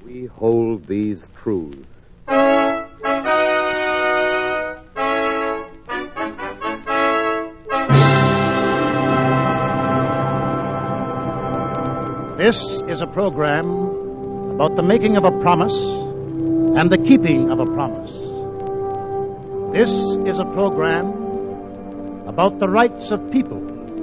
We hold these truths. This is a program about the making of a promise and the keeping of a promise. This is a program about the rights of people.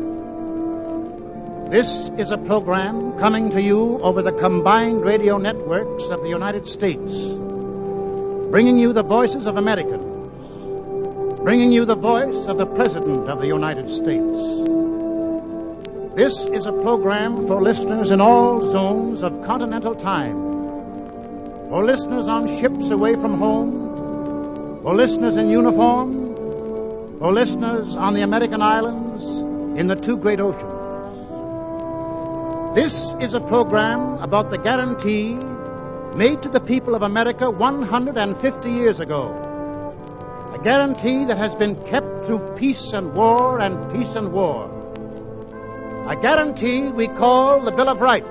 This is a program coming to you over the combined radio networks of the United States, bringing you the voices of Americans, bringing you the voice of the President of the United States. This is a program for listeners in all zones of continental time, for listeners on ships away from home, for listeners in uniform, for listeners on the American islands in the two great oceans. This is a program about the guarantee made to the people of America 150 years ago, a guarantee that has been kept through peace and war and peace and war. A guarantee we call the Bill of Rights.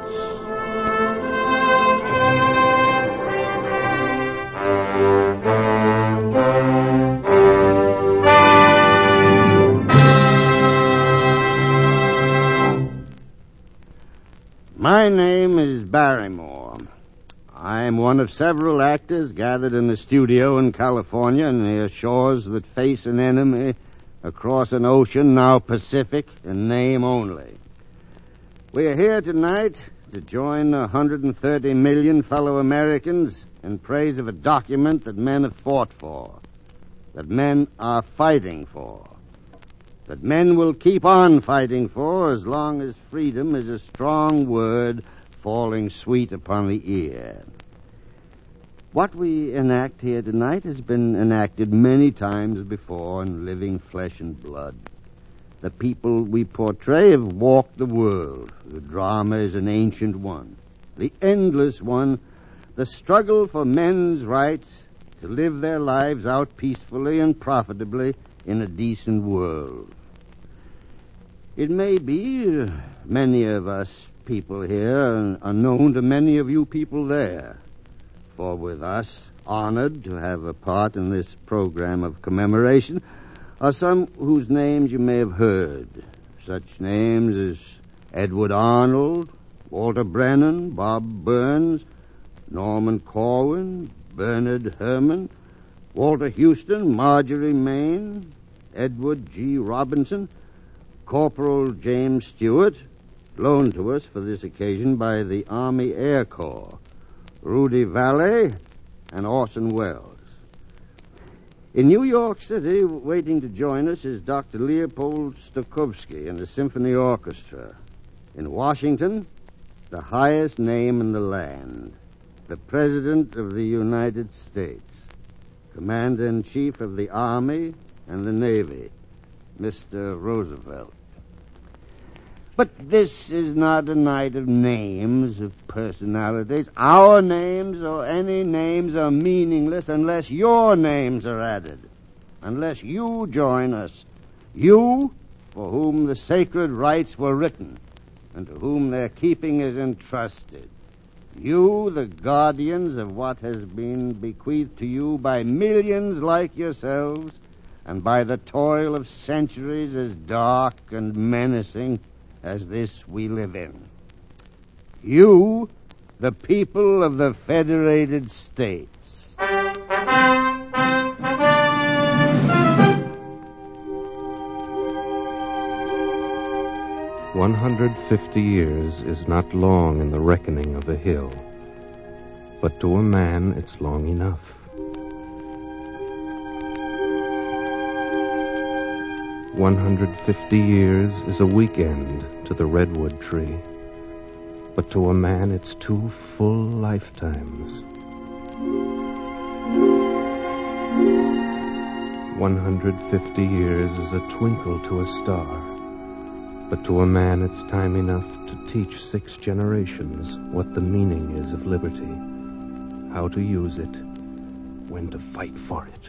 My name is Barrymore. I am one of several actors gathered in a studio in California near shores that face an enemy across an ocean now Pacific in name only. We are here tonight to join 130 million fellow Americans in praise of a document that men have fought for, that men are fighting for, that men will keep on fighting for as long as freedom is a strong word falling sweet upon the ear. What we enact here tonight has been enacted many times before in living flesh and blood. The people we portray have walked the world. The drama is an ancient one, the endless one, the struggle for men's rights to live their lives out peacefully and profitably in a decent world. It may be many of us people here are known to many of you people there, for with us, honored to have a part in this program of commemoration, are some whose names you may have heard. Such names as Edward Arnold, Walter Brennan, Bob Burns, Norman Corwin, Bernard Herrmann, Walter Houston, Marjorie Main, Edward G. Robinson, Corporal James Stewart, loaned to us for this occasion by the Army Air Corps, Rudy Vallee, and Orson Welles. In New York City, waiting to join us is Dr. Leopold Stokowski and the Symphony Orchestra. In Washington, the highest name in the land, the President of the United States, Commander-in-Chief of the Army and the Navy, Mr. Roosevelt. But this is not a night of names, of personalities. Our names or any names are meaningless unless your names are added, unless you join us. You, for whom the sacred rights were written and to whom their keeping is entrusted. You, the guardians of what has been bequeathed to you by millions like yourselves and by the toil of centuries as dark and menacing as this we live in. You, the people of the Federated States. 150 years is not long in the reckoning of a hill, but to a man it's long enough. 150 years is a weekend to the redwood tree, but to a man it's 2 full lifetimes. 150 years is a twinkle to a star, but to a man it's time enough to teach 6 generations what the meaning is of liberty, how to use it, when to fight for it.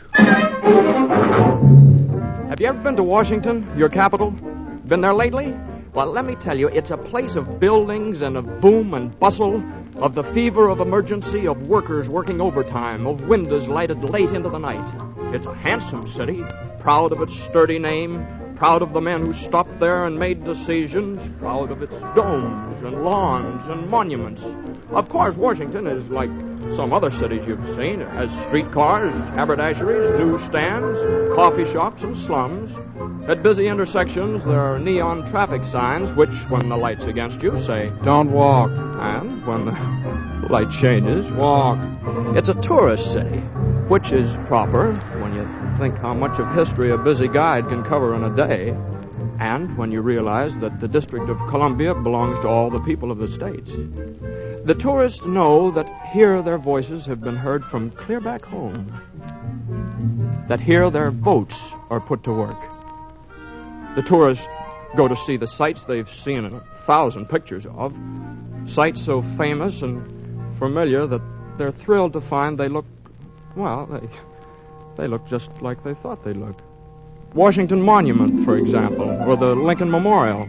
Have you ever been to Washington, your capital? Been there lately? Well, let me tell you, it's a place of buildings and of boom and bustle. of the fever of emergency, of workers working overtime, of windows lighted late into the night. It's a handsome city, proud of its sturdy name, proud of the men who stopped there and made decisions, proud of its domes and lawns and monuments. Of course, Washington is like some other cities you've seen. It has streetcars, haberdasheries, newsstands, coffee shops, and slums. At busy intersections, there are neon traffic signs which, when the light's against you, say, "Don't walk." And when the light changes, walk. It's a tourist city, which is proper when you think how much of history a busy guide can cover in a day, and when you realize that the District of Columbia belongs to all the people of the states. The tourists know that here their voices have been heard from clear back home, that here their votes are put to work. The tourists go to see the sights they've seen in 1,000 pictures of, sights so famous and familiar that they're thrilled to find they look, well, they look just like they thought they'd look. Washington Monument, for example, or the Lincoln Memorial,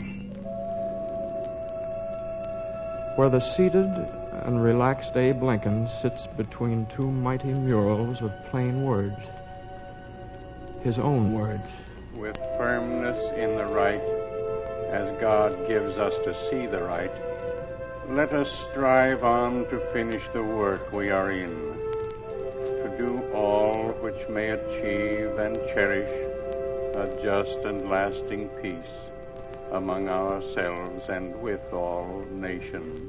where the seated and relaxed Abe Lincoln sits between two mighty murals of plain words, his own words. With firmness in the right, as God gives us to see the right, let us strive on to finish the work we are in, to do all which may achieve and cherish a just and lasting peace among ourselves and with all nations.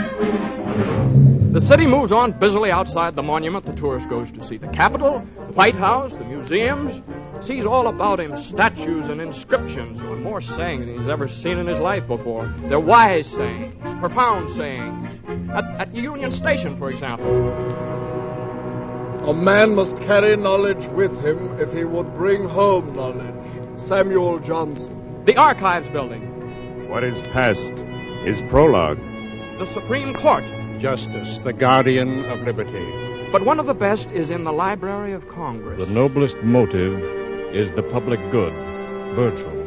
The city moves on busily outside the monument. The tourist goes to see the Capitol, the White House, the museums, sees all about him statues and inscriptions, and more sayings than he's ever seen in his life before. They're wise sayings, profound sayings. At the Union Station, for example. A man must carry knowledge with him if he would bring home knowledge. Samuel Johnson. The Archives Building. What is past is prologue. The Supreme Court. Justice, the guardian of liberty. But one of the best is in the Library of Congress. The noblest motive is the public good. Bertram.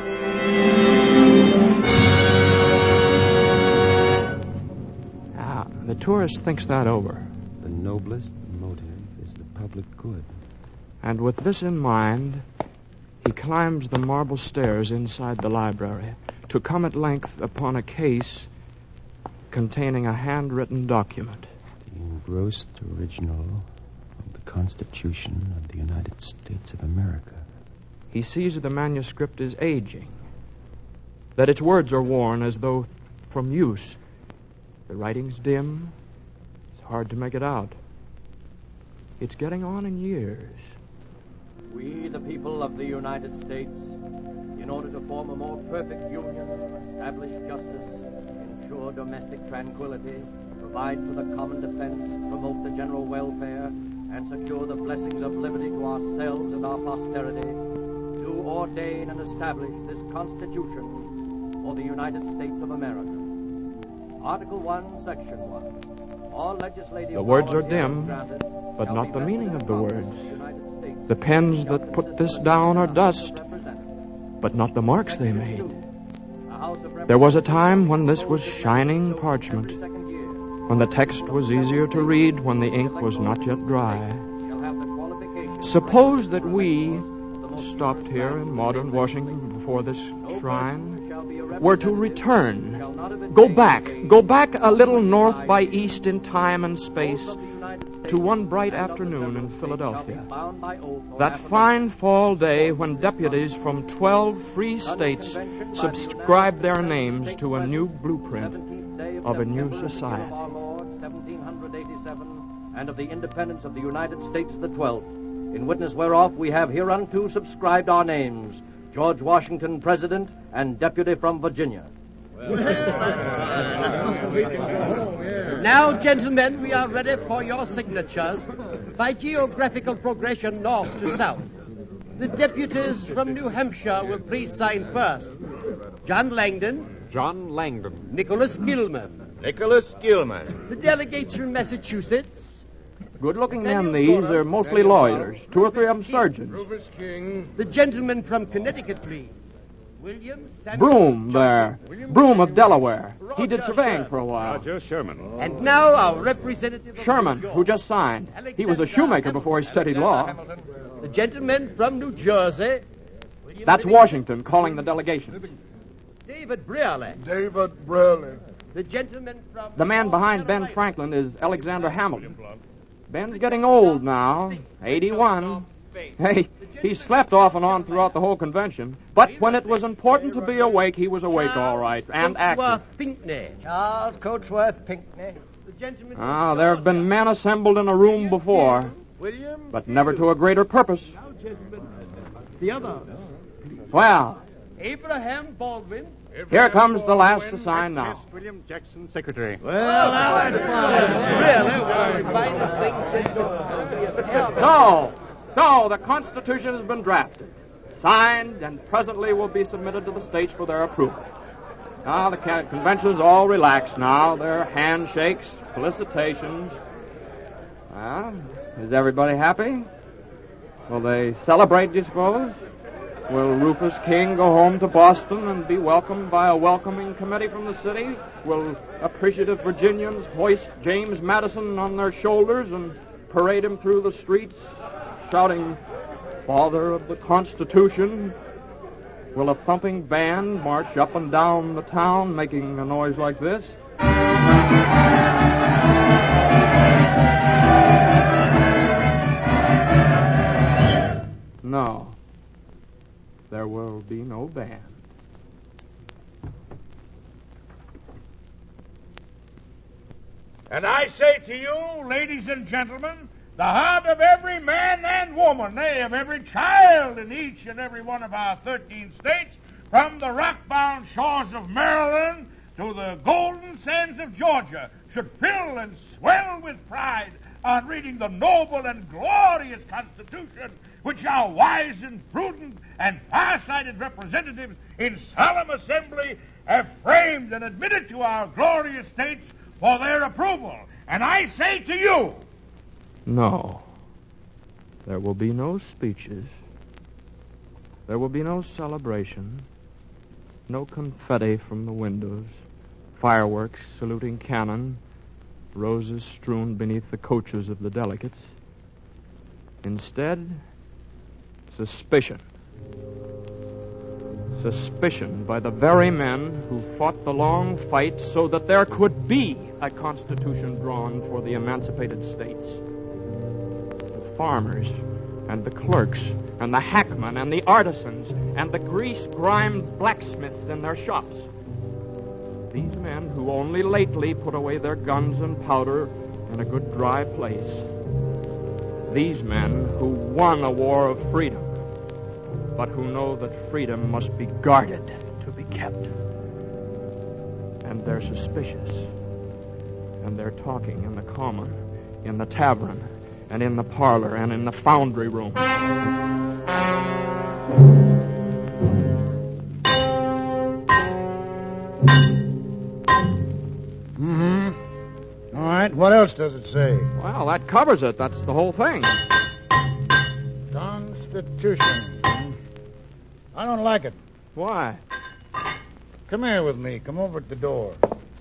The tourist thinks that over. The noblest motive is the public good. And with this in mind, he climbs the marble stairs inside the library to come at length upon a case containing a handwritten document. The engrossed original of the Constitution of the United States of America. He sees that the manuscript is aging, that its words are worn as though from use. The writing's dim. It's hard to make it out. It's getting on in years. We, the people of the United States, in order to form a more perfect union, establish justice, ensure domestic tranquility, provide for the common defense, promote the general welfare, and secure the blessings of liberty to ourselves and our posterity, do ordain and establish this Constitution for the United States of America. Article 1, Section 1. All legislative The words are dim, but not the meaning of the words. The pens that put this down are dust, but not the marks they made. There was a time when this was shining parchment, when the text was easier to read, when the ink was not yet dry. Suppose that we, stopped here in modern Washington before this shrine, were to return, go back a little north by east in time and space to one bright afternoon in Philadelphia. That fine fall day when deputies from 12 free states subscribed their names to a new blueprint of a new society. 1787, and of the independence of the United States the 12th, in witness whereof we have hereunto subscribed our names, George Washington, President, and Deputy from Virginia. Now, gentlemen, we are ready for your signatures by geographical progression north to south. The deputies from New Hampshire will please sign first. John Langdon. John Langdon. Nicholas Gilman. Nicholas Gilman. The delegates from Massachusetts. Good-looking men, these. They're mostly lawyers. 2 or 3 of them surgeons. The gentleman from Connecticut, please. William Samuel Broome there. William Broome of Samuel Delaware. Roger He did surveying Sherman. for a while. Roger Sherman. And now our representative of Sherman, New York, who just signed. He was a shoemaker before he studied law. the gentleman from New Jersey. That's Washington calling the delegation. David Brearley. David Brearley. The gentleman from... The man behind Ben Franklin is Alexander Hamilton. Ben's getting old now, 81. Hey, he slept off and on throughout the whole convention. But when it was important to be awake, he was awake all right, and active. Pinckney. Charles Coatsworth Pinckney. The gentleman from Ah, there have been men assembled in a room before, William. but never to a greater purpose. Now, gentlemen, the other. Well, Abraham Baldwin. here comes the last to sign now. William Jackson, Secretary. Well, now that's Really, one of the finest things. So, the Constitution has been drafted, signed, and presently will be submitted to the states for their approval. Now, the convention's all relaxed now. There are handshakes, felicitations. Is everybody happy? Will they celebrate, do you suppose? Will Rufus King go home to Boston and be welcomed by a welcoming committee from the city? Will appreciative Virginians hoist James Madison on their shoulders and parade him through the streets, shouting, "Father of the Constitution"? Will a thumping band march up and down the town making a noise like this? No. There will be no band. And I say to you, ladies and gentlemen, the heart of every man and woman, nay, of every child in each and every one of our 13 states, from the rock-bound shores of Maryland to the golden sands of Georgia, should fill and swell with pride on reading the noble and glorious Constitution which our wise and prudent and far-sighted representatives in solemn assembly have framed and admitted to our glorious states for their approval. And I say to you... No. There will be no speeches. There will be no celebration. No confetti from the windows. Fireworks saluting cannon. Roses strewn beneath the coaches of the delegates. Instead, suspicion. Suspicion by the very men who fought the long fight so that there could be a constitution drawn for the emancipated states. The farmers and the clerks and the hackmen and the artisans and the grease-grimed blacksmiths in their shops. These men who only lately put away their guns and powder in a good dry place. These men who won a war of freedom, but who know that freedom must be guarded to be kept. And they're suspicious. And they're talking in the common, in the tavern, and in the parlor, and in the foundry room. All right, what else does it say? Well, that covers it. That's the whole thing. Constitution. I don't like it. Why? Come here with me. Come over at the door.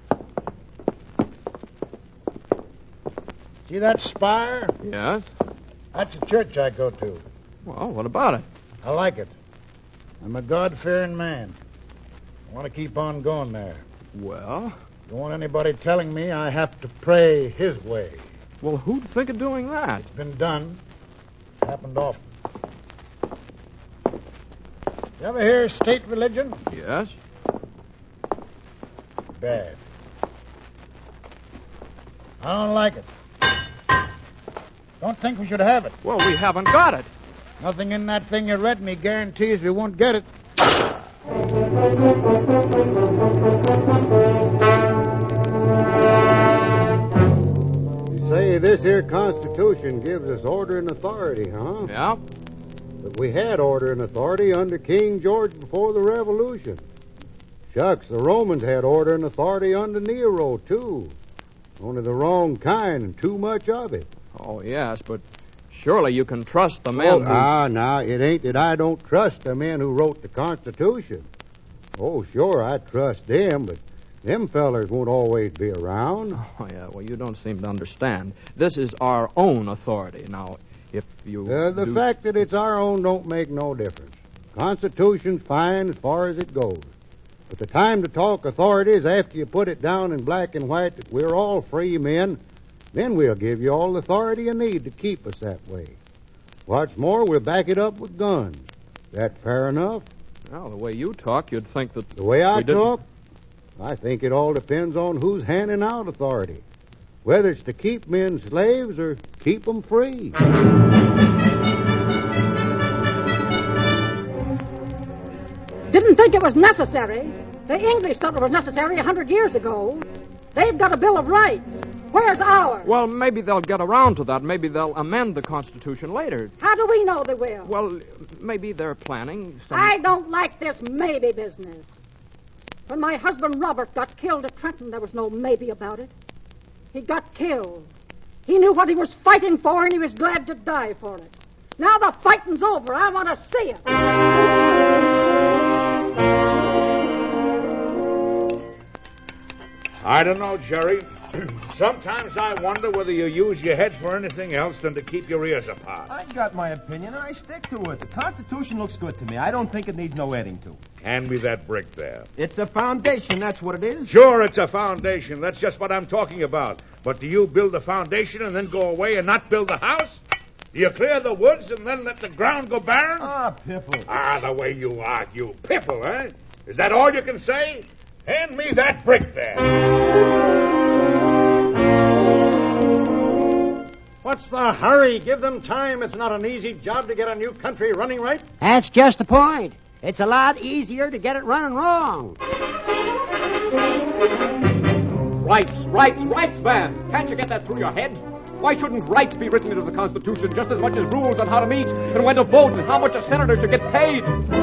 See that spire? Yes? That's a church I go to. Well, what about it? I like it. I'm a God-fearing man. I want to keep on going there. Well? Don't want anybody telling me I have to pray his way. Well, who'd think of doing that? It's been done. Happened often. You ever hear of state religion? Yes. Bad. I don't like it. Don't think we should have it. Well, we haven't got it. Nothing in that thing you read me guarantees we won't get it. You say this here Constitution gives us order and authority, huh? Yeah. But we had order and authority under King George before the Revolution. Shucks, the Romans had order and authority under Nero, too. Only the wrong kind and too much of it. Oh, yes, but surely you can trust the men who... Now, it ain't that I don't trust the men who wrote the Constitution. Oh, sure, I trust them, but them fellers won't always be around. Oh, yeah, well, you don't seem to understand. This is our own authority. Now, if you... The fact that it's our own don't make no difference. Constitution's fine as far as it goes. But the time to talk authority is after you put it down in black and white that we're all free men. Then we'll give you all the authority you need to keep us that way. What's more, we'll back it up with guns. That fair enough? Well, the way you talk, you'd think that... The way I talk? I think it all depends on who's handing out authority. Whether it's to keep men slaves or keep them free. Didn't think it was necessary. The English thought it was necessary 100 years ago. They've got a Bill of Rights. Where's ours? Well, maybe they'll get around to that. Maybe they'll amend the Constitution later. How do we know they will? Well, maybe they're planning some... I don't like this maybe business. When my husband Robert got killed at Trenton, there was no maybe about it. He got killed. He knew what he was fighting for, and he was glad to die for it. Now the fighting's over. I want to see it. I don't know, Jerry. Sometimes I wonder whether you use your head for anything else than to keep your ears apart. I got my opinion, and I stick to it. The Constitution looks good to me. I don't think it needs no adding to. Hand me that brick there. It's a foundation, that's what it is. Sure, it's a foundation. That's just what I'm talking about. But do you build the foundation and then go away and not build the house? Do you clear the woods and then let the ground go barren? Ah, piffle. Ah, the way you argue. Piffle, eh? Is that all you can say? Hand me that brick there. What's the hurry? Give them time. It's not an easy job to get a new country running right. That's just the point. It's a lot easier to get it running wrong. Rights, man. Can't you get that through your head? Why shouldn't rights be written into the Constitution just as much as rules on how to meet and when to vote and how much a senator should get paid?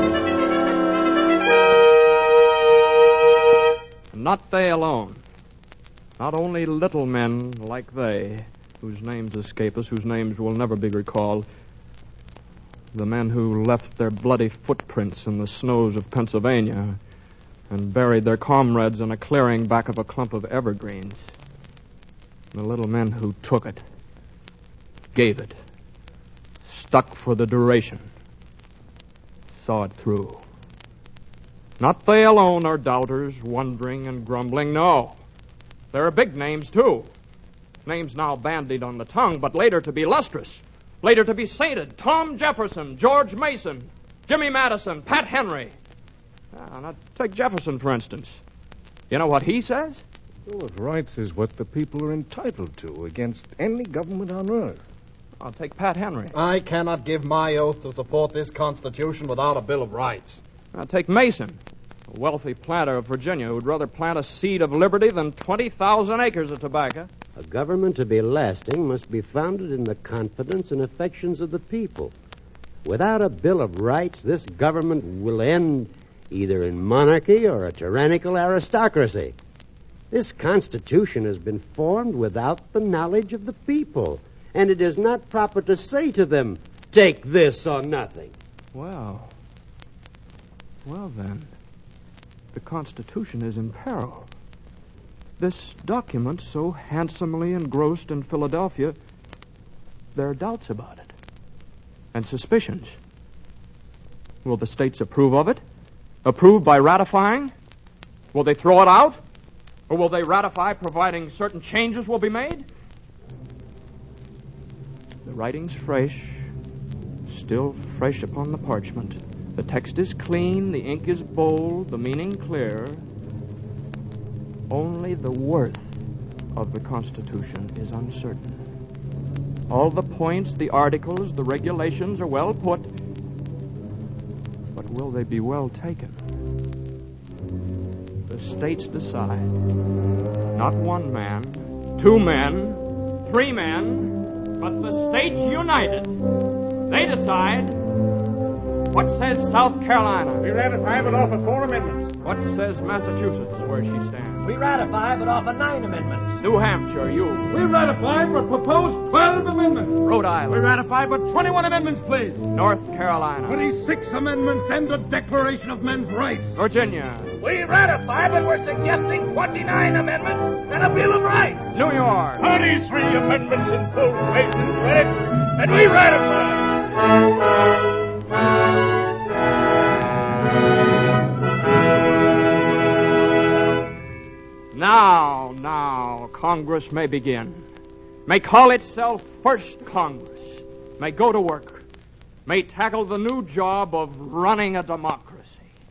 Not they alone. Not only little men like they, whose names escape us, whose names will never be recalled. The men who left their bloody footprints in the snows of Pennsylvania and buried their comrades in a clearing back of a clump of evergreens. The little men who took it, gave it, stuck for the duration, saw it through. Not they alone are doubters, wondering and grumbling. No, there are big names, too. Names now bandied on the tongue, but later to be lustrous, later to be sainted. Tom Jefferson, George Mason, Jimmy Madison, Pat Henry. Now, take Jefferson, for instance. You know what he says? Bill of Rights is what the people are entitled to against any government on earth. I'll take Pat Henry. I cannot give my oath to support this Constitution without a Bill of Rights. I'll take Mason, a wealthy planter of Virginia who'd rather plant a seed of liberty than 20,000 acres of tobacco. A government to be lasting must be founded in the confidence and affections of the people. Without a Bill of Rights, this government will end either in monarchy or a tyrannical aristocracy. This Constitution has been formed without the knowledge of the people, and it is not proper to say to them, take this or nothing. Well, then, the Constitution is in peril. This document, so handsomely engrossed in Philadelphia, there are doubts about it, and suspicions. Will the states approve of it? Approve by ratifying? Will they throw it out? Or will they ratify providing certain changes will be made? The writing's fresh, still fresh upon the parchment. The text is clean, the ink is bold, the meaning clear. Only the worth of the Constitution is uncertain. All the points, the articles, the regulations are well put, but will they be well taken? The states decide. Not one man, 2 men, 3 men, but the states united. They decide. What says South Carolina? We ratify but offer 4 amendments. What says Massachusetts, where she stands? We ratify but offer 9 amendments. New Hampshire, you. We ratify but propose 12 amendments. amendments. Rhode Island. We ratify but 21 amendments, please. North Carolina. 26 amendments and the Declaration of Men's Rights. Virginia. We ratify, but we're suggesting 29 amendments and a Bill of Rights. New York. 33 amendments in full faith and credit, and we ratify. Now, Congress may begin. May call itself First Congress. May go to work. May tackle the new job of running a democracy.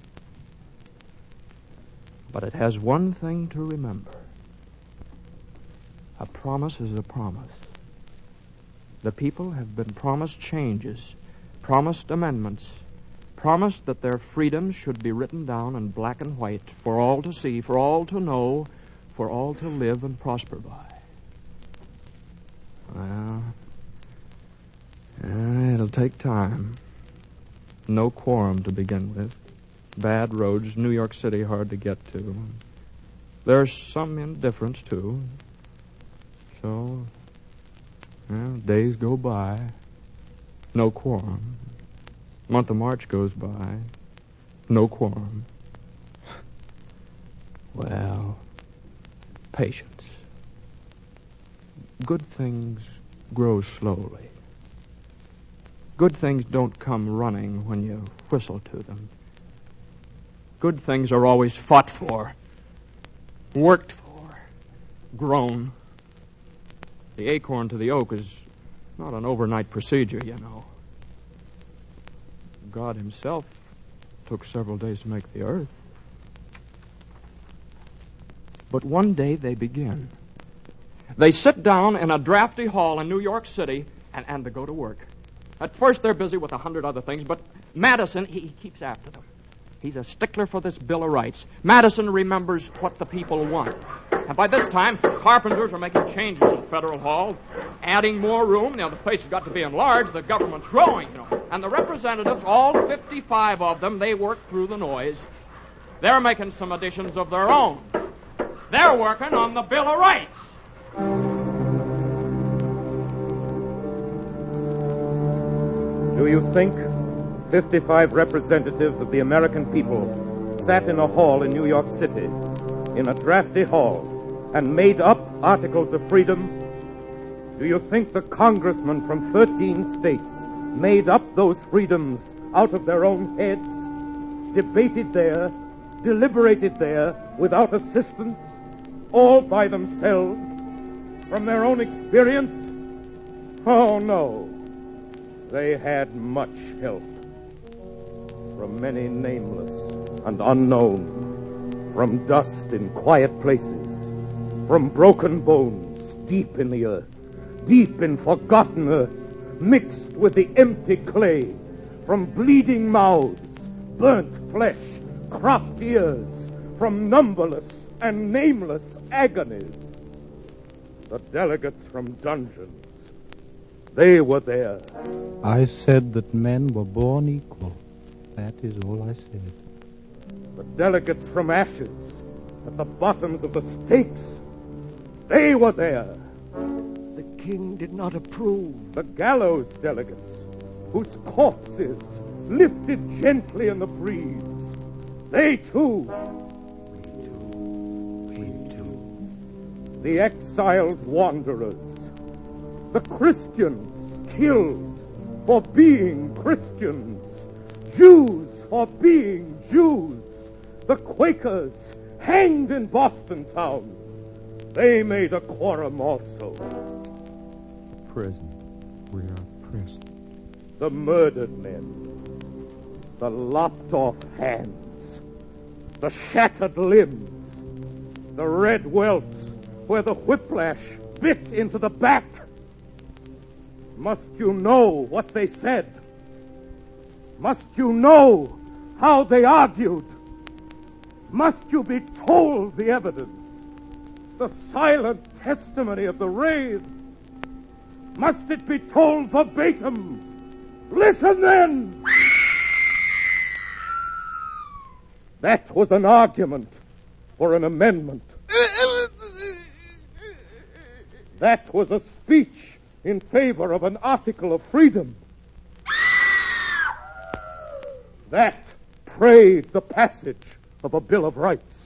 But it has one thing to remember. A promise is a promise. The people have been promised changes, promised amendments, promised that their freedoms should be written down in black and white for all to see, for all to know, for all to live and prosper by. Well, it'll take time. No quorum to begin with. Bad roads, New York City hard to get to. There's some indifference, too. So, days go by. No quorum. Month of March goes by. No quorum. Well, patience. Good things grow slowly. Good things don't come running when you whistle to them. Good things are always fought for, worked for, grown. The acorn to the oak is not an overnight procedure, you know. God himself took several days to make the earth. But one day they begin. They sit down in a drafty hall in New York City and they go to work. At first they're busy with 100 other things, but Madison, he keeps after them. He's a stickler for this Bill of Rights. Madison remembers what the people want. And by this time, carpenters are making changes in Federal Hall, adding more room. The place has got to be enlarged. The government's growing, And the representatives, all 55 of them, they work through the noise. They're making some additions of their own. They're working on the Bill of Rights. Do you think 55 representatives of the American people sat in a hall in New York City, in a drafty hall, and made up Articles of Freedom? Do you think the congressmen from 13 states made up those freedoms out of their own heads, debated there, deliberated there, without assistance, all by themselves, from their own experience? Oh, no. They had much help from many nameless and unknown, from dust in quiet places, from broken bones deep in the earth, deep in forgotten earth, mixed with the empty clay, from bleeding mouths, burnt flesh, cropped ears, from numberless and nameless agonies. The delegates from dungeons, they were there. I said that men were born equal. That is all I said. The delegates from ashes, at the bottoms of the stakes, they were there. The king did not approve. The gallows delegates, whose corpses lifted gently in the breeze, they too. We too. The exiled wanderers, the Christians killed for being Christians, Jews for being Jews, the Quakers hanged in Boston town. They made a quorum also. Present. We are present. The murdered men, the lopped off hands, the shattered limbs, the red welts where the whiplash bit into the back. Must you know what they said? Must you know how they argued? Must you be told the evidence, the silent testimony of the wraiths? Must it be told verbatim? Listen then! That was an argument for an amendment. That was a speech in favor of an article of freedom. That prayed the passage of a Bill of Rights.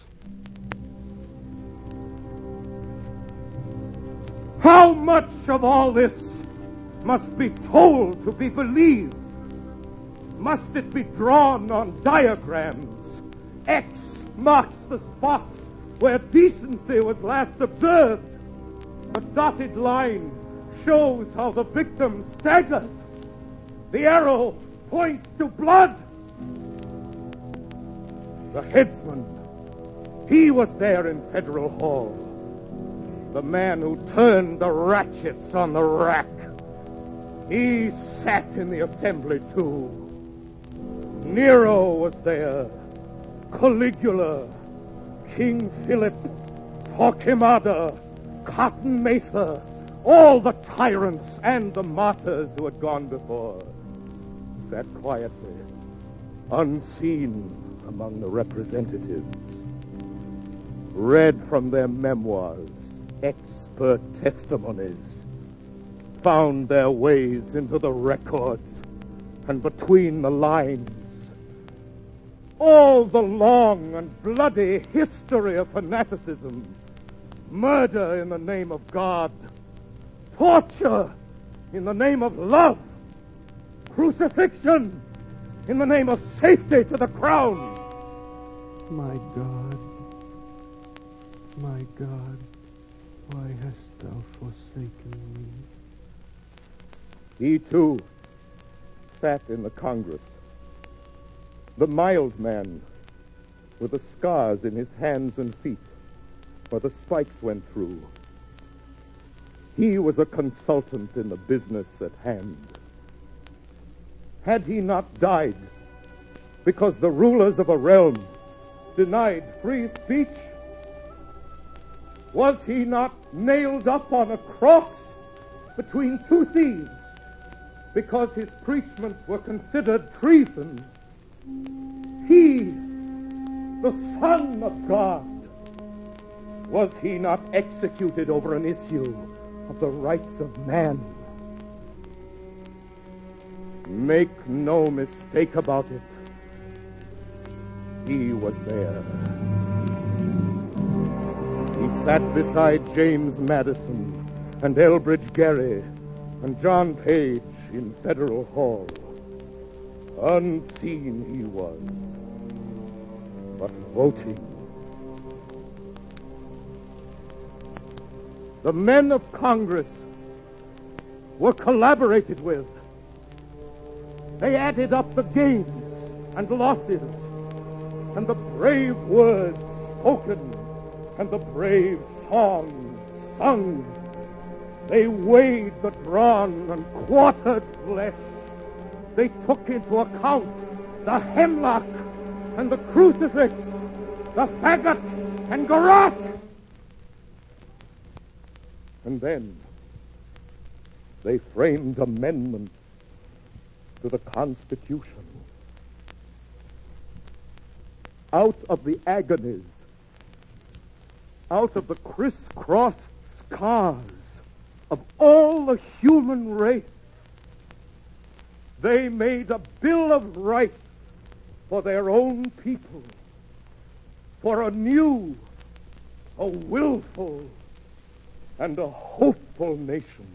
How much of all this must be told to be believed? Must it be drawn on diagrams? X marks the spot where decency was last observed. A dotted line shows how the victim staggered. The arrow points to blood. The headsman, he was there in Federal Hall. The man who turned the ratchets on the rack, he sat in the assembly too. Nero was there, Caligula, King Philip, Torquemada, Cotton Mather, all the tyrants and the martyrs who had gone before, sat quietly, unseen among the representatives, read from their memoirs, expert testimonies, found their ways into the records and between the lines. All the long and bloody history of fanaticism, murder in the name of God, torture in the name of love, crucifixion in the name of safety to the crown. My God, why hast thou forsaken me? He, too, sat in the Congress. The mild man with the scars in his hands and feet where the spikes went through. He was a consultant in the business at hand. Had he not died because the rulers of a realm denied free speech? Was he not nailed up on a cross between two thieves because his preachments were considered treason? He, the Son of God, was he not executed over an issue of the rights of man? Make no mistake about it. He was there. He sat beside James Madison and Elbridge Gerry and John Page in Federal Hall. Unseen he was, but voting. The men of Congress were collaborated with. They added up the gains and losses and the brave words spoken and the brave songs sung. They weighed the drawn and quartered flesh. They took into account the hemlock and the crucifix, the faggot and garrote. And then they framed amendments to the Constitution. Out of the agonies, out of the crisscrossed scars of all the human race, they made a Bill of Rights for their own people, for a new, a willful, and a hopeful nation.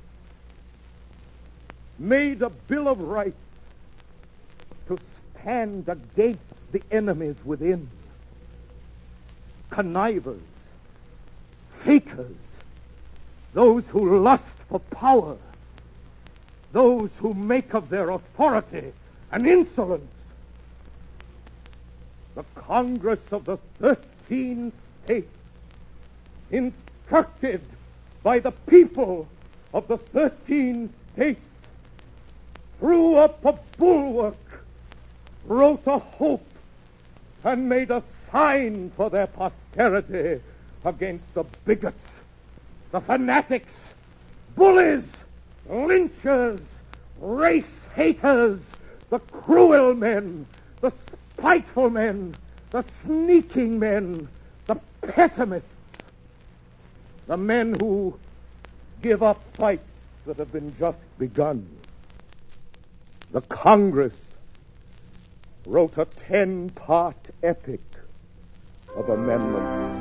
Made a Bill of Rights to stand against the enemies within. Connivers, fakers, those who lust for power, those who make of their authority an insolence. The Congress of the 13 states, instructed by the people of the 13 states, threw up a bulwark, wrote a hope, and made a sign for their posterity against the bigots, the fanatics, bullies, lynchers, race haters, the cruel men, the spiteful men, the sneaking men, the pessimists, the men who give up fights that have been just begun. The Congress wrote a 10-part epic of amendments.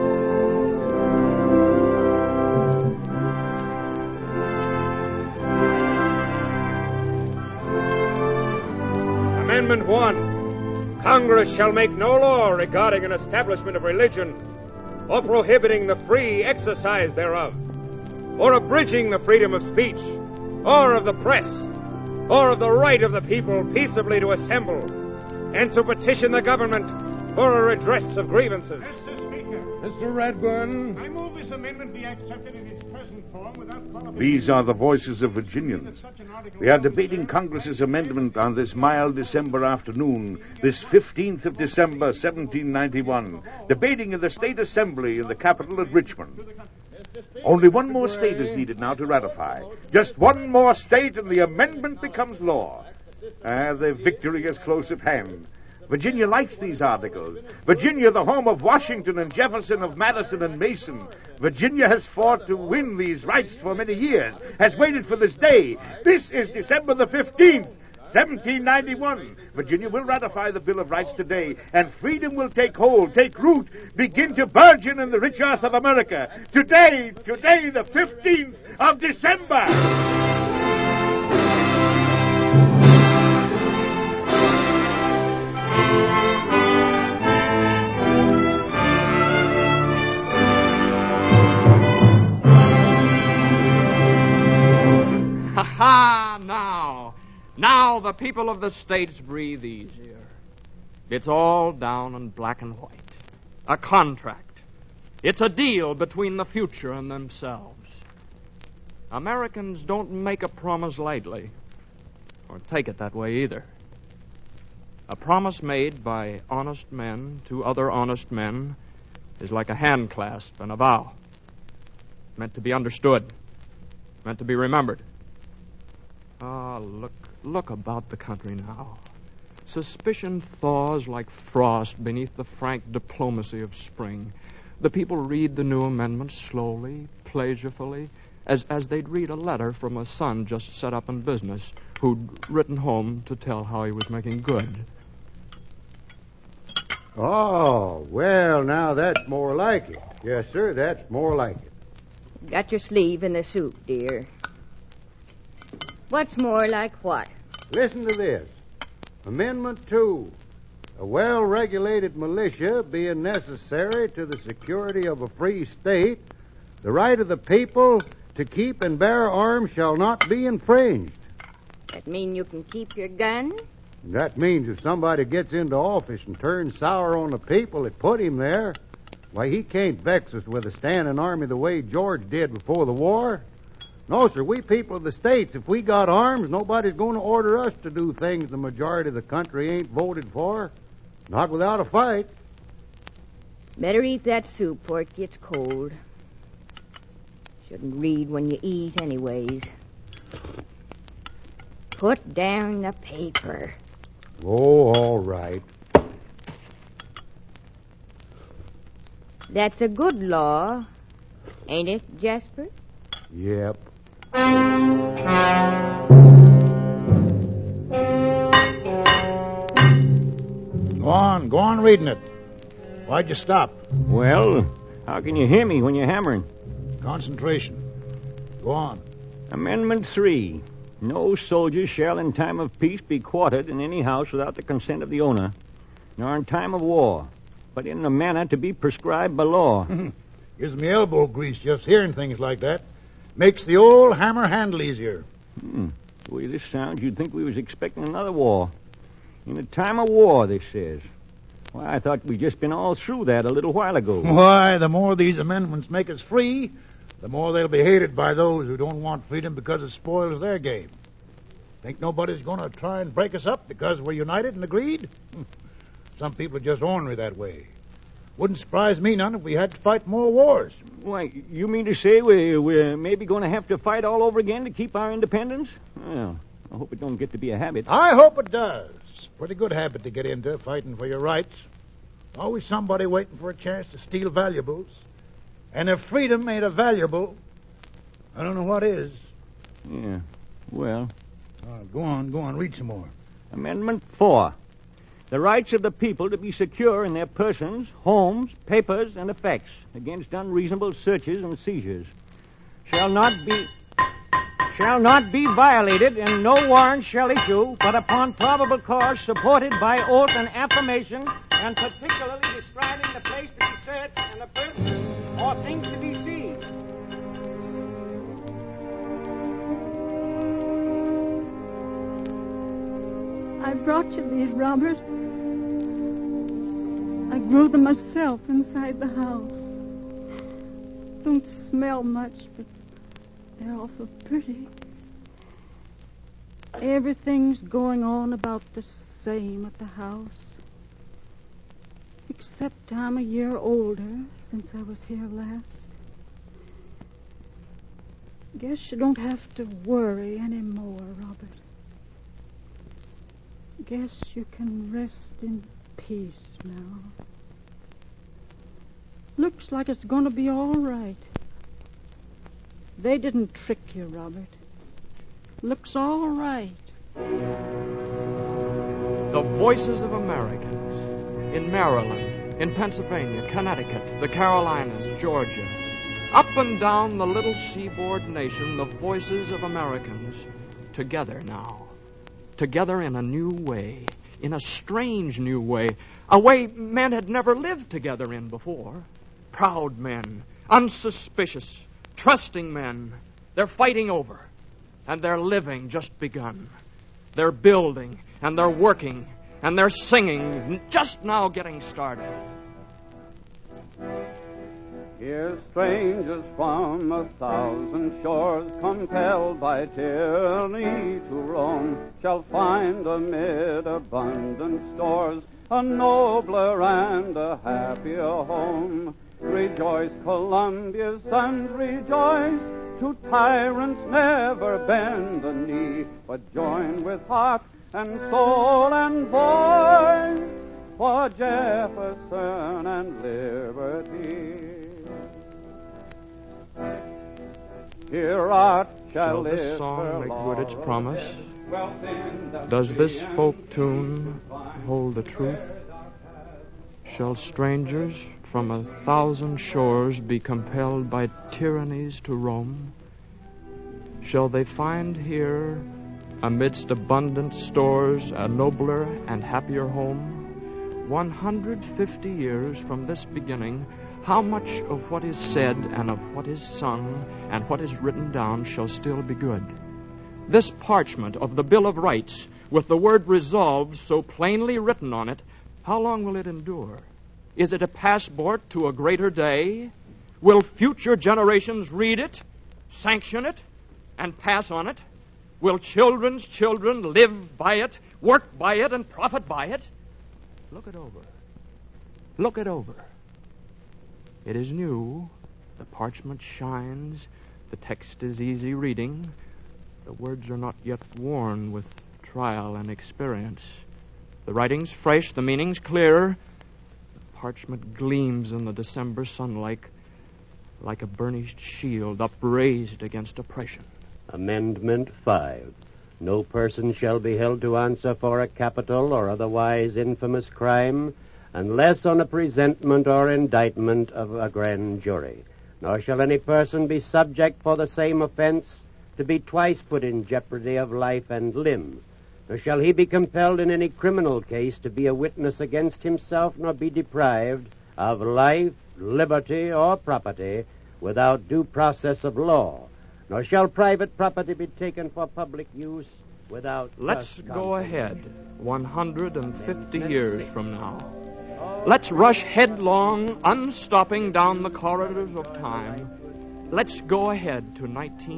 Amendment 1. Congress shall make no law regarding an establishment of religion, or prohibiting the free exercise thereof, or abridging the freedom of speech, or of the press, or of the right of the people peaceably to assemble, and to petition the government for a redress of grievances. Mr. Speaker. Mr. Redburn. I move this amendment be accepted in its present form without qualification. These are the voices of Virginians. We are debating Congress's amendment on this mild December afternoon, this 15th of December, 1791, debating in the State Assembly in the capital at Richmond. Only one more state is needed now to ratify. Just one more state and the amendment becomes law. The victory is close at hand. Virginia likes these articles. Virginia, the home of Washington and Jefferson, of Madison and Mason. Virginia has fought to win these rights for many years, has waited for this day. This is December the 15th, 1791. Virginia will ratify the Bill of Rights today, and freedom will take hold, take root, begin to burgeon in the rich earth of America. Today, the 15th of December. Now the people of the states breathe easier. It's all down in black and white. A contract. It's a deal between the future and themselves. Americans don't make a promise lightly, or take it that way either. A promise made by honest men to other honest men is like a hand clasp and a vow. Meant to be understood. Meant to be remembered. Look about the country now. Suspicion thaws like frost beneath the frank diplomacy of spring. The people read the new amendment slowly, pleasurefully, as they'd read a letter from a son just set up in business who'd written home to tell how he was making good. Oh, well, now that's more like it. Yes, sir, that's more like it. Got your sleeve in the suit, dear. What's more like what? Listen to this. Amendment 2. A well-regulated militia being necessary to the security of a free state, the right of the people to keep and bear arms shall not be infringed. That mean you can keep your gun? That means if somebody gets into office and turns sour on the people that put him there, why, he can't vex us with a standing army the way George did before the war. No, sir, we people of the states, if we got arms, nobody's going to order us to do things the majority of the country ain't voted for. Not without a fight. Better eat that soup before it gets cold. Shouldn't read when you eat anyways. Put down the paper. Oh, all right. That's a good law, ain't it, Jasper? Yep. Go on reading it. Why'd you stop? Well, how can you hear me when you're hammering? Concentration. Go on. Amendment 3. No soldier shall in time of peace be quartered in any house without the consent of the owner, nor in time of war, but in a manner to be prescribed by law. Gives me elbow grease just hearing things like that. Makes the old hammer handle easier. The way this sounds, you'd think we was expecting another war. In a time of war, this says. Why, I thought we'd just been all through that a little while ago. Why, the more these amendments make us free, the more they'll be hated by those who don't want freedom because it spoils their game. Think nobody's going to try and break us up because we're united and agreed? Some people are just ornery that way. Wouldn't surprise me none if we had to fight more wars. Why, you mean to say we're maybe going to have to fight all over again to keep our independence? Well, I hope it don't get to be a habit. I hope it does. Pretty good habit to get into, fighting for your rights. Always somebody waiting for a chance to steal valuables. And if freedom ain't a valuable, I don't know what is. Yeah. Well. Go on, read some more. Amendment 4. The rights of the people to be secure in their persons, homes, papers, and effects against unreasonable searches and seizures shall not be violated, and no warrant shall issue but upon probable cause supported by oath and affirmation, and particularly describing the place to be searched and the person or things to be seized. I brought you these, Robert. I grew them myself inside the house. Don't smell much, but they're awful pretty. Everything's going on about the same at the house. Except I'm a year older since I was here last. Guess you don't have to worry anymore, Robert. Guess you can rest in peace now. Looks like it's going to be all right. They didn't trick you, Robert. Looks all right. The voices of Americans in Maryland, in Pennsylvania, Connecticut, the Carolinas, Georgia. Up and down the little seaboard nation, the voices of Americans together now. Together in a new way, in a strange new way, a way men had never lived together in before. Proud men, unsuspicious, trusting men. They're fighting over, and their living just begun. They're building, and they're working, and they're singing, just now getting started. Here strangers from 1,000 shores, compelled by tyranny to roam, shall find amid abundant stores a nobler and a happier home. Rejoice, Columbia's sons, rejoice. To tyrants never bend the knee, but join with heart and soul and voice for Jefferson and liberty. Here art shall this live song make good its promise? Does Does this folk tune hold the truth? Shall strangers from 1,000 shores be compelled by tyrannies to roam? Shall they find here, amidst abundant stores, a nobler and happier home? 150 years from this beginning, how much of what is said and of what is sung and what is written down shall still be good? This parchment of the Bill of Rights, with the word resolved so plainly written on it, how long will it endure? Is it a passport to a greater day? Will future generations read it, sanction it, and pass on it? Will children's children live by it, work by it, and profit by it? Look it over. Look it over. It is new. The parchment shines. The text is easy reading. The words are not yet worn with trial and experience. The writing's fresh, the meaning's clear. The parchment gleams in the December sunlight like a burnished shield upraised against oppression. Amendment 5. No person shall be held to answer for a capital or otherwise infamous crime unless on a presentment or indictment of a grand jury. Nor shall any person be subject for the same offense to be twice put in jeopardy of life and limb. Nor shall he be compelled in any criminal case to be a witness against himself, nor be deprived of life, liberty, or property without due process of law. Nor shall private property be taken for public use without... Let's go ahead 150 years from now. Let's rush headlong, unstopping down the corridors of time. Let's go ahead to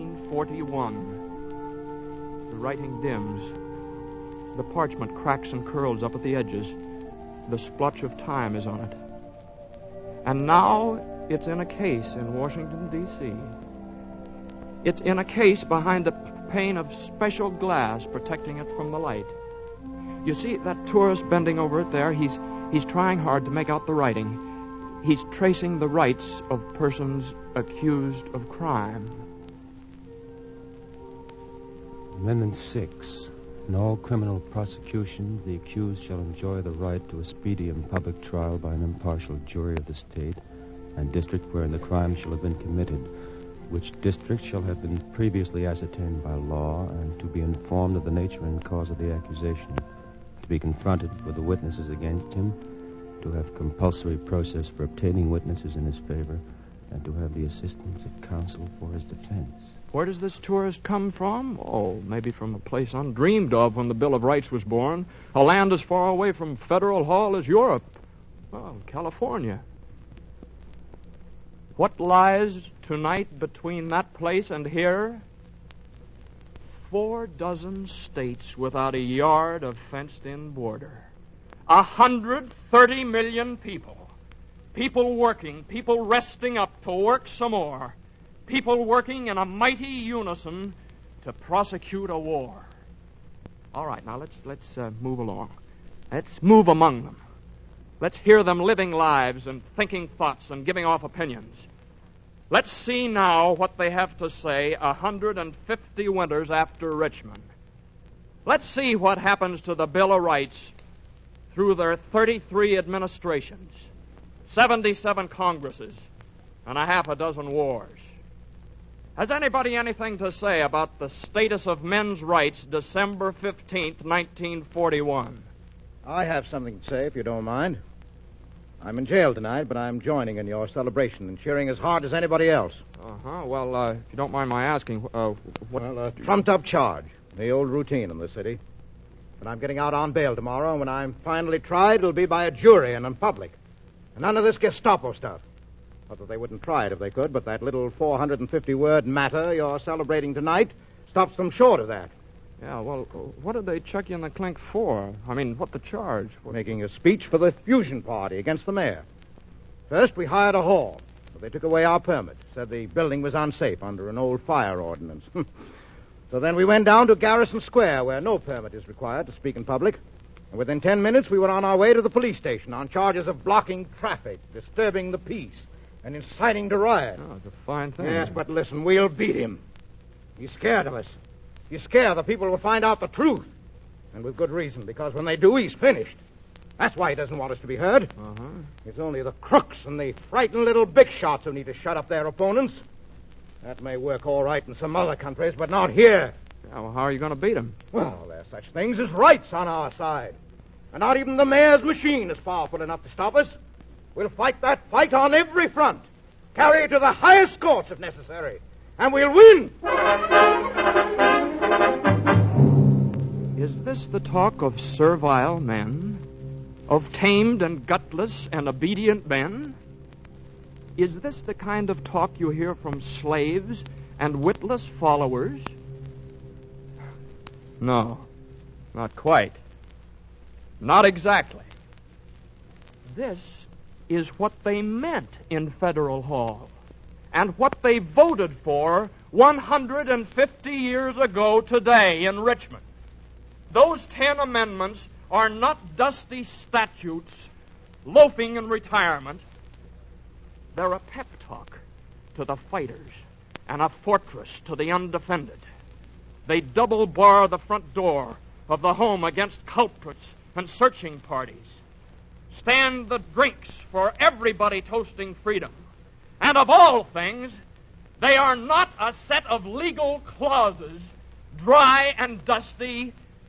1941. The writing dims. The parchment cracks and curls up at the edges. The splotch of time is on it. And now it's in a case in Washington, D.C. It's in a case behind a pane of special glass protecting it from the light. You see that tourist bending over it there? He's trying hard to make out the writing. He's tracing the rights of persons accused of crime. Amendment 6. In all criminal prosecutions, the accused shall enjoy the right to a speedy and public trial by an impartial jury of the state and district wherein the crime shall have been committed, which district shall have been previously ascertained by law, and to be informed of the nature and cause of the accusation, to be confronted with the witnesses against him, to have compulsory process for obtaining witnesses in his favor, and to have the assistance of counsel for his defense. Where does this tourist come from? Oh, maybe from a place undreamed of when the Bill of Rights was born. A land as far away from Federal Hall as Europe. Well, California. What lies tonight between that place and here? 4 dozen states without a yard of fenced-in border. 130 million people. People working, people resting up to work some more. People working in a mighty unison to prosecute a war. All right, now let's move along. Let's move among them. Let's hear them living lives and thinking thoughts and giving off opinions. Let's see now what they have to say 150 winters after Richmond. Let's see what happens to the Bill of Rights through their 33 administrations, 77 Congresses, and a half a dozen wars. Has anybody anything to say about the status of men's rights December 15th, 1941? I have something to say, if you don't mind. I'm in jail tonight, but I'm joining in your celebration and cheering as hard as anybody else. Uh-huh. Well, if you don't mind my asking, what... Well, a trumped-up charge. The old routine in the city. But I'm getting out on bail tomorrow, and when I'm finally tried, it'll be by a jury and in public. And none of this Gestapo stuff. Not that they wouldn't try it if they could, but that little 450-word matter you're celebrating tonight stops them short of that. Yeah, well, what did they chuck you in the clink for? I mean, what the charge? Making a speech for the Fusion Party against the mayor. First, we hired a hall. But they took away our permit. Said the building was unsafe under an old fire ordinance. So then we went down to Garrison Square, where no permit is required to speak in public. And within 10 minutes, we were on our way to the police station on charges of blocking traffic, disturbing the peace, and inciting to riot. Oh, it's a fine thing. Yes, but listen, we'll beat him. He's scared of us. He's scared the people will find out the truth. And with good reason, because when they do, he's finished. That's why he doesn't want us to be heard. Uh-huh. It's only the crooks and the frightened little big shots who need to shut up their opponents. That may work all right in some other countries, but not here. Yeah, well, how are you going to beat him? Well, there's such things as rights on our side. And not even the mayor's machine is powerful enough to stop us. We'll fight that fight on every front. Carry it to the highest courts if necessary. And we'll win! Is this the talk of servile men? Of tamed and gutless and obedient men? Is this the kind of talk you hear from slaves and witless followers? No, not quite. Not exactly. This is what they meant in Federal Hall and what they voted for 150 years ago today in Richmond. Those 10 amendments are not dusty statutes loafing in retirement. They're a pep talk to the fighters and a fortress to the undefended. They double bar the front door of the home against culprits and searching parties. Stand the drinks for everybody toasting freedom. And of all things, they are not a set of legal clauses, dry and dusty.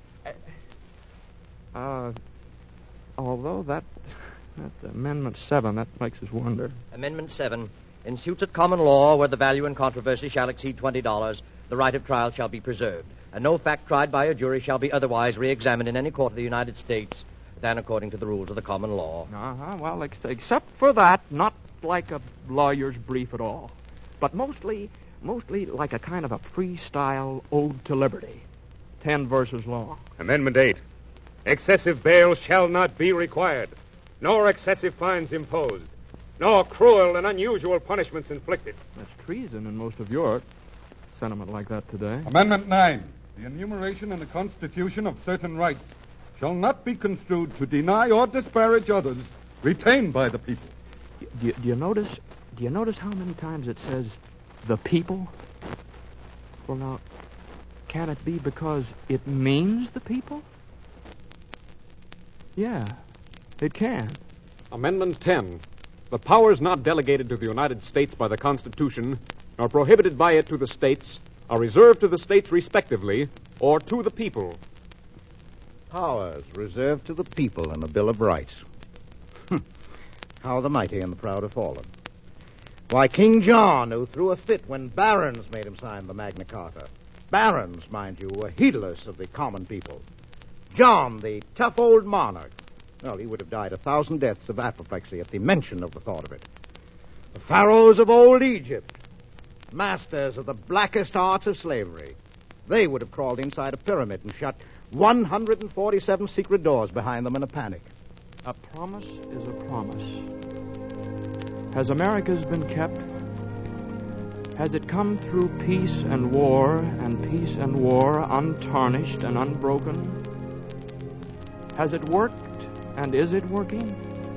Although that Amendment 7, that makes us wonder. Amendment 7. In suits at common law where the value in controversy shall exceed $20, the right of trial shall be preserved, and no fact tried by a jury shall be otherwise re-examined in any court of the United States than according to the rules of the common law. Uh-huh. Well, except for that, not like a lawyer's brief at all, but mostly like a kind of a freestyle ode to liberty, 10 verses long. Amendment 8. Excessive bail shall not be required, nor excessive fines imposed, nor cruel and unusual punishments inflicted. That's treason in most of Europe. Sentiment like that today. Amendment 9. The enumeration in the Constitution of certain rights shall not be construed to deny or disparage others retained by the people. Do you notice how many times it says the people? Well, now, can it be because it means the people? Yeah, it can. Amendment 10. The powers not delegated to the United States by the Constitution, nor prohibited by it to the states, are reserved to the states respectively, or to the people. Powers reserved to the people in the Bill of Rights. How the mighty and the proud have fallen. Why, King John, who threw a fit when barons made him sign the Magna Carta. Barons, mind you, were heedless of the common people. John, the tough old monarch, well, he would have died 1,000 deaths of apoplexy at the mention of the thought of it. The pharaohs of old Egypt, masters of the blackest arts of slavery, they would have crawled inside a pyramid and shut 147 secret doors behind them in a panic. A promise is a promise. Has America's been kept? Has it come through peace and war untarnished and unbroken? Has it worked, and is it working?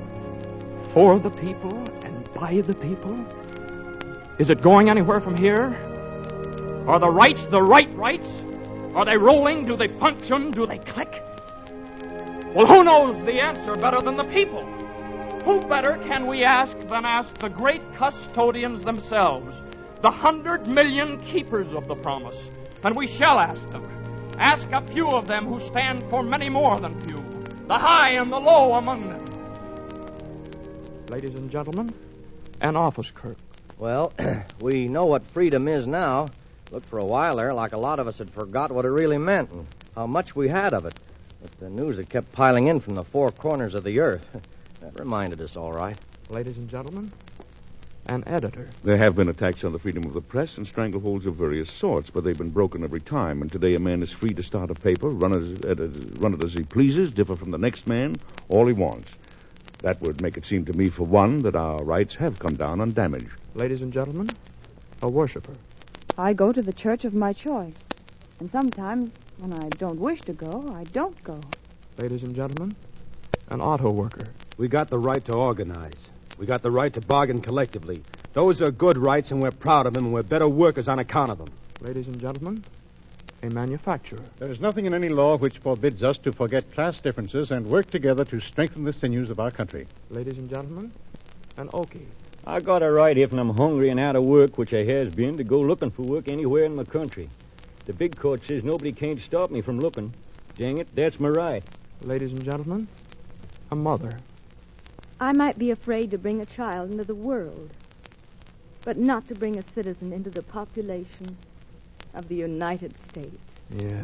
For the people and by the people? Is it going anywhere from here? Are the rights the right rights? Are they rolling? Do they function? Do they click? Well, who knows the answer better than the people? Who better can we ask than ask the great custodians themselves, the 100 million keepers of the promise? And we shall ask them. Ask a few of them who stand for many more than few, the high and the low among them. Ladies and gentlemen, an office clerk. Well, we know what freedom is now. Looked for a while there like a lot of us had forgot what it really meant and how much we had of it. But the news had kept piling in from the four corners of the earth. That reminded us, all right. Ladies and gentlemen, an editor. There have been attacks on the freedom of the press and strangleholds of various sorts, but they've been broken every time. And today a man is free to start a paper, run it as he pleases, differ from the next man, all he wants. That would make it seem to me, for one, that our rights have come down undamaged. Ladies and gentlemen, a worshiper. I go to the church of my choice. And sometimes, when I don't wish to go, I don't go. Ladies and gentlemen, an auto worker. We got the right to organize. We got the right to bargain collectively. Those are good rights, and we're proud of them, and we're better workers on account of them. Ladies and gentlemen, a manufacturer. There is nothing in any law which forbids us to forget class differences and work together to strengthen the sinews of our country. Ladies and gentlemen, an Okie. I got a right if I'm hungry and out of work, which I has been, to go looking for work anywhere in my country. The big court says nobody can't stop me from looking. Dang it, that's my right. Ladies and gentlemen, a mother. I might be afraid to bring a child into the world, but not to bring a citizen into the population of the United States. Yes.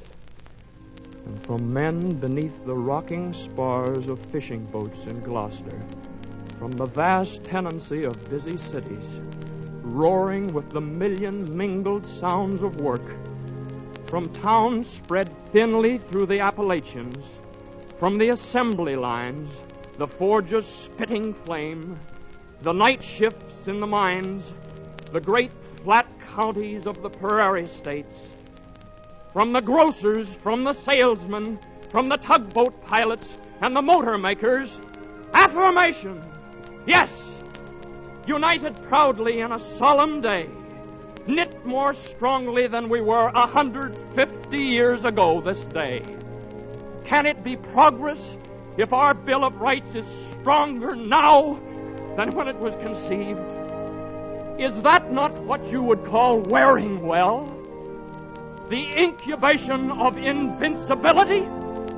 And from men beneath the rocking spars of fishing boats in Gloucester, from the vast tenancy of busy cities, roaring with the million mingled sounds of work, from towns spread thinly through the Appalachians, from the assembly lines, the forges spitting flame, the night shifts in the mines, the great flat counties of the prairie states, from the grocers, from the salesmen, from the tugboat pilots and the motor makers, affirmation! Yes, united proudly in a solemn day, knit more strongly than we were 150 years ago this day. Can it be progress if our Bill of Rights is stronger now than when it was conceived? Is that not what you would call wearing well? The incubation of invincibility?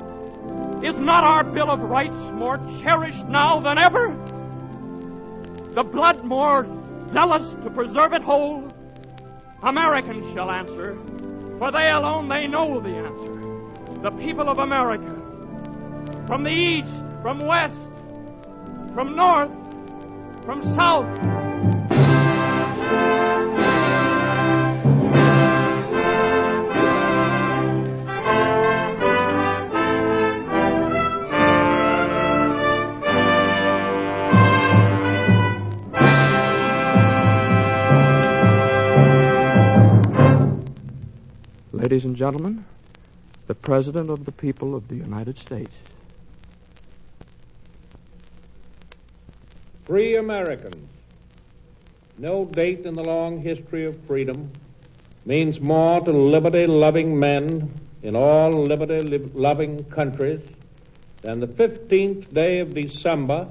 Is not our Bill of Rights more cherished now than ever? The blood more zealous to preserve it whole? Americans shall answer, for they alone, they know the answer. The people of America, from the east, from west, from north, from south. Ladies and gentlemen, the President of the people of the United States. Free Americans. No date in the long history of freedom means more to liberty-loving men in all liberty-loving countries than the 15th day of December,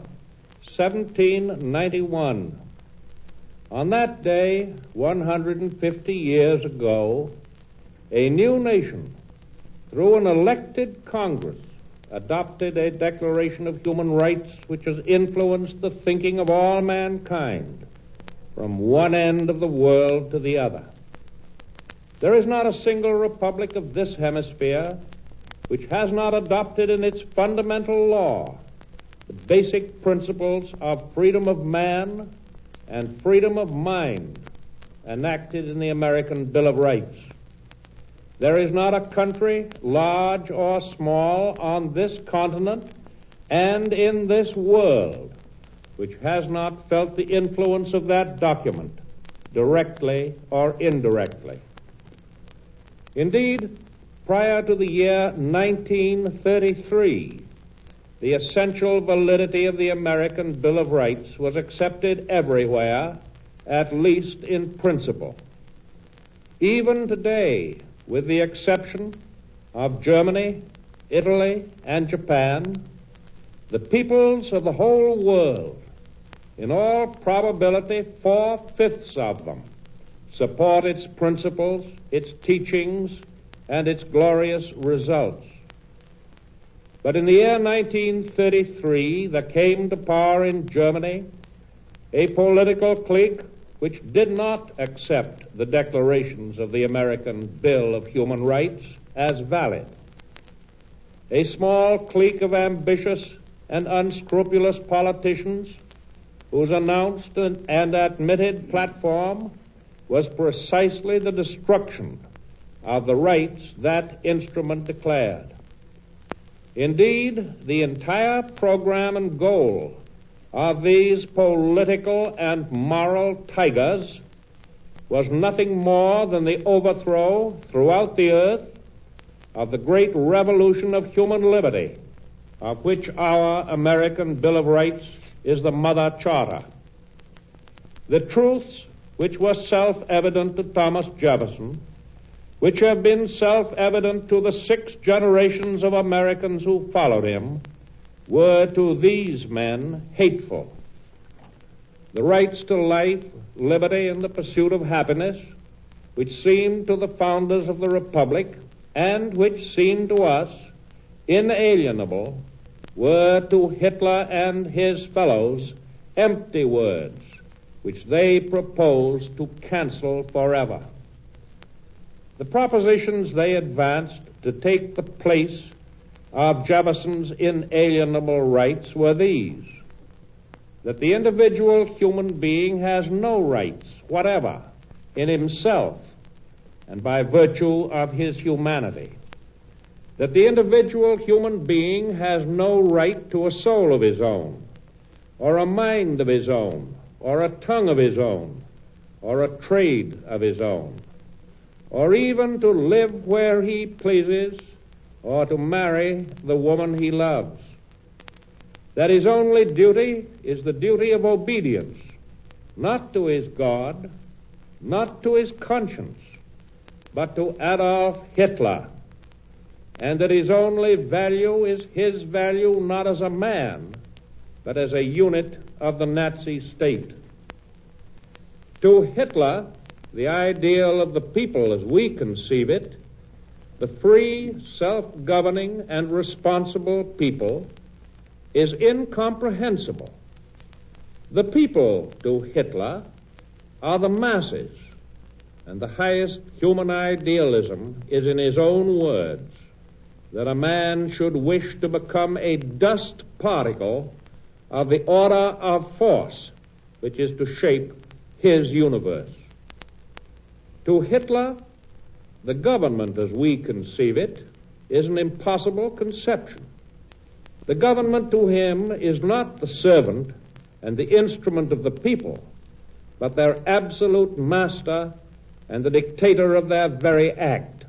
1791. On that day, 150 years ago, a new nation, through an elected Congress, adopted a Declaration of Human Rights which has influenced the thinking of all mankind from one end of the world to the other. There is not a single republic of this hemisphere which has not adopted in its fundamental law the basic principles of freedom of man and freedom of mind enacted in the American Bill of Rights. There is not a country, large or small, on this continent and in this world which has not felt the influence of that document, directly or indirectly. Indeed, prior to the year 1933, the essential validity of the American Bill of Rights was accepted everywhere, at least in principle. Even today, with the exception of Germany, Italy, and Japan, the peoples of the whole world, in all probability 4/5 of them, support its principles, its teachings, and its glorious results. But in the year 1933, there came to power in Germany a political clique which did not accept the declarations of the American Bill of Human Rights as valid. A small clique of ambitious and unscrupulous politicians whose announced and admitted platform was precisely the destruction of the rights that instrument declared. Indeed, the entire program and goal of these political and moral tigers was nothing more than the overthrow throughout the earth of the great revolution of human liberty, of which our American Bill of Rights is the mother charter. The truths which were self-evident to Thomas Jefferson, which have been self-evident to the 6 generations of Americans who followed him, were to these men hateful. The rights to life, liberty, and the pursuit of happiness, which seemed to the founders of the Republic, and which seemed to us inalienable, were to Hitler and his fellows empty words, which they proposed to cancel forever. The propositions they advanced to take the place of Jefferson's inalienable rights were these: that the individual human being has no rights whatever in himself and by virtue of his humanity; that the individual human being has no right to a soul of his own, or a mind of his own, or a tongue of his own, or a trade of his own, or even to live where he pleases, or to marry the woman he loves; that his only duty is the duty of obedience, not to his God, not to his conscience, but to Adolf Hitler; and that his only value is his value not as a man, but as a unit of the Nazi state. To Hitler, the ideal of the people as we conceive it, the free, self-governing, and responsible people, is incomprehensible. The people, to Hitler, are the masses, and the highest human idealism is, in his own words, that a man should wish to become a dust particle of the order of force which is to shape his universe. To Hitler, the government as we conceive it is an impossible conception. The government to him is not the servant and the instrument of the people, but their absolute master and the dictator of their very act.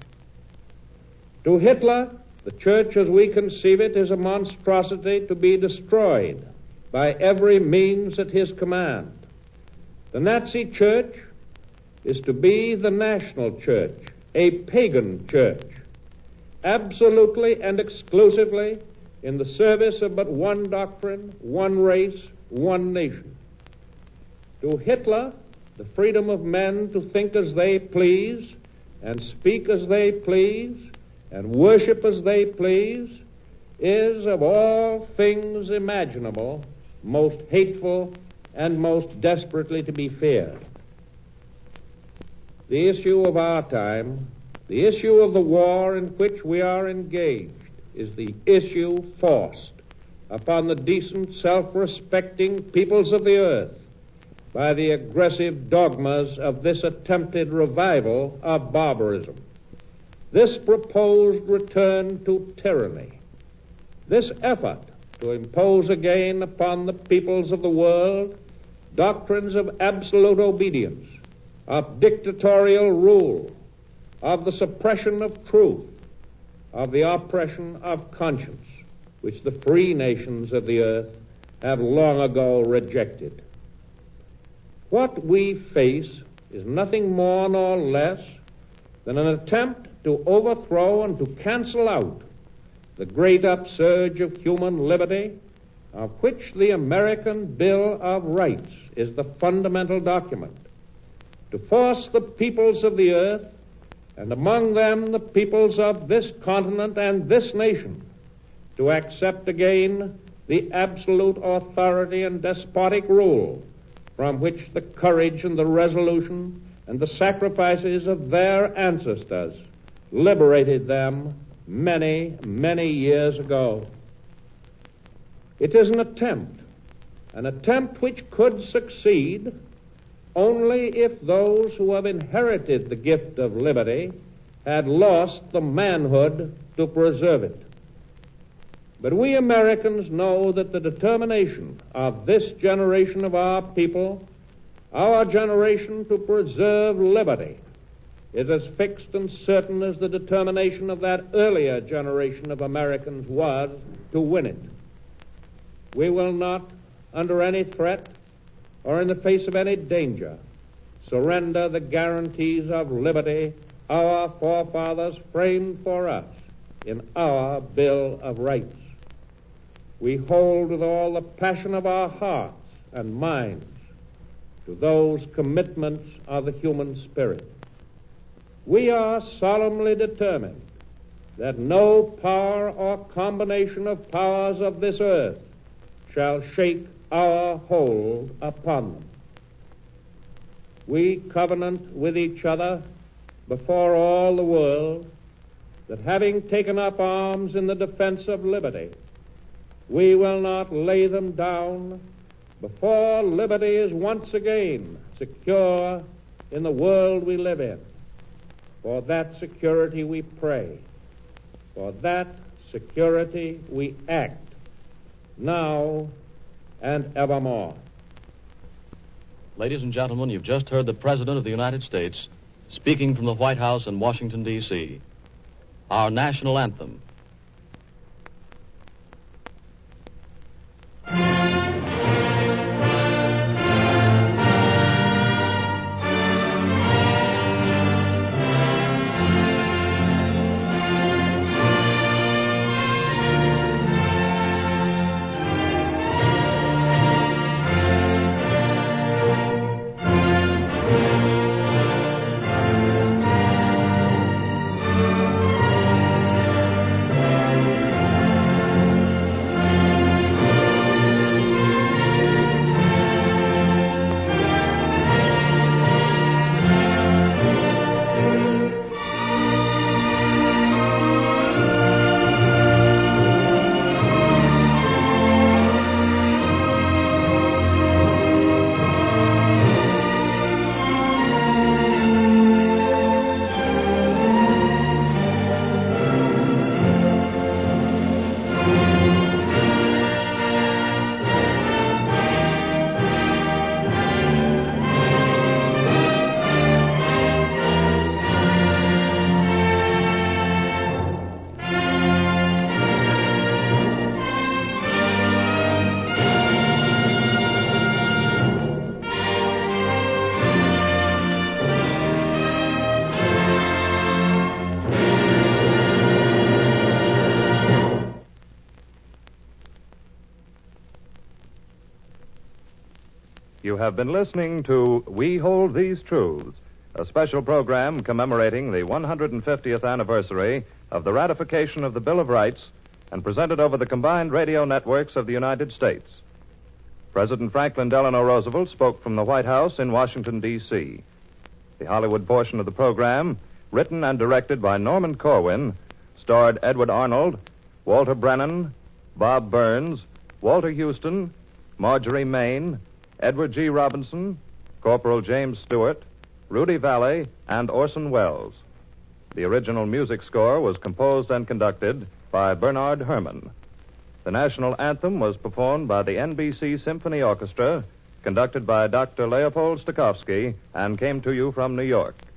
To Hitler, the church as we conceive it is a monstrosity to be destroyed by every means at his command. The Nazi church is to be the national church, a pagan church, absolutely and exclusively in the service of but one doctrine, one race, one nation. To Hitler, the freedom of men to think as they please, and speak as they please, and worship as they please, is of all things imaginable most hateful and most desperately to be feared. The issue of our time, the issue of the war in which we are engaged, is the issue forced upon the decent, self-respecting peoples of the earth by the aggressive dogmas of this attempted revival of barbarism. This proposed return to tyranny, this effort to impose again upon the peoples of the world doctrines of absolute obedience, of dictatorial rule, of the suppression of truth, of the oppression of conscience, which the free nations of the earth have long ago rejected. What we face is nothing more nor less than an attempt to overthrow and to cancel out the great upsurge of human liberty, of which the American Bill of Rights is the fundamental document, to force the peoples of the earth, and among them the peoples of this continent and this nation, to accept again the absolute authority and despotic rule from which the courage and the resolution and the sacrifices of their ancestors liberated them many, many years ago. It is an attempt which could succeed only if those who have inherited the gift of liberty had lost the manhood to preserve it. But we Americans know that the determination of this generation of our people, our generation to preserve liberty, is as fixed and certain as the determination of that earlier generation of Americans was to win it. We will not, under any threat or in the face of any danger, surrender the guarantees of liberty our forefathers framed for us in our Bill of Rights. We hold with all the passion of our hearts and minds to those commitments of the human spirit. We are solemnly determined that no power or combination of powers of this earth shall shake our hold upon them. We covenant with each other before all the world that having taken up arms in the defense of liberty, we will not lay them down before liberty is once again secure in the world we live in. For that security we pray. For that security we act, now and evermore. Ladies and gentlemen, you've just heard the President of the United States speaking from the White House in Washington, D.C. Our national anthem. You have been listening to We Hold These Truths, a special program commemorating the 150th anniversary of the ratification of the Bill of Rights and presented over the combined radio networks of the United States. President Franklin Delano Roosevelt spoke from the White House in Washington, D.C. The Hollywood portion of the program, written and directed by Norman Corwin, starred Edward Arnold, Walter Brennan, Bob Burns, Walter Houston, Marjorie Main, Edward G. Robinson, Corporal James Stewart, Rudy Valley, and Orson Welles. The original music score was composed and conducted by Bernard Herrmann. The national anthem was performed by the NBC Symphony Orchestra, conducted by Dr. Leopold Stokowski, and came to you from New York.